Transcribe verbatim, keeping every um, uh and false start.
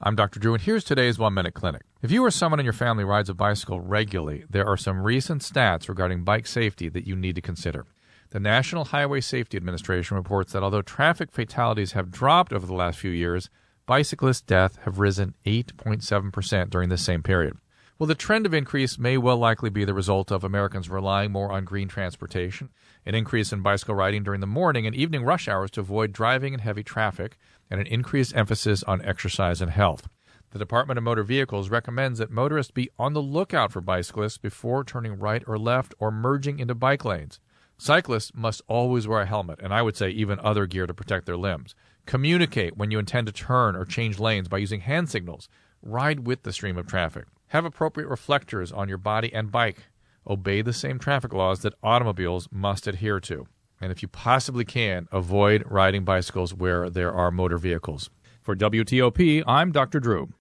I'm Doctor Drew, and here's today's One Minute Clinic. If you or someone in your family rides a bicycle regularly, there are some recent stats regarding bike safety that you need to consider. The National Highway Safety Administration reports that although traffic fatalities have dropped over the last few years, bicyclist deaths have risen eight point seven percent during the same period. Well, the trend of increase may well likely be the result of Americans relying more on green transportation, an increase in bicycle riding during the morning and evening rush hours to avoid driving in heavy traffic, and an increased emphasis on exercise and health. The Department of Motor Vehicles recommends that motorists be on the lookout for bicyclists before turning right or left or merging into bike lanes. Cyclists must always wear a helmet, and I would say even other gear to protect their limbs. Communicate when you intend to turn or change lanes by using hand signals. Ride with the stream of traffic. Have appropriate reflectors on your body and bike. Obey the same traffic laws that automobiles must adhere to. And if you possibly can, avoid riding bicycles where there are motor vehicles. For W T O P, I'm Doctor Drew.